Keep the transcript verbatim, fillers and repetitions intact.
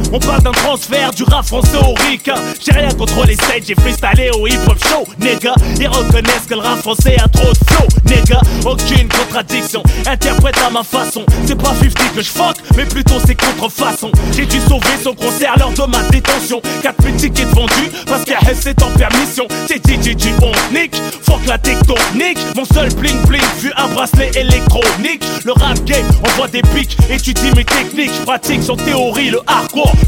On parle d'un transfert du rap français au ricain. J'ai rien contre les stages, j'ai freestylé au hip-hop show, nigga. Ils reconnaissent que le rap français a trop de flow, nigga. Aucune contradiction, interprète à ma façon. C'est pas cinquante que je fuck, mais plutôt c'est contrefaçon. J'ai dû sauver son concert lors de ma détention. Quatre mille tickets vendus, parce qu'A S c'est en permission. C'est D J G, on nique, fuck la tectonique. Mon seul bling bling fut un bracelet électronique. Le rap game, on voit des pics, étudie mes techniques. Pratique son théorie, le hardcore.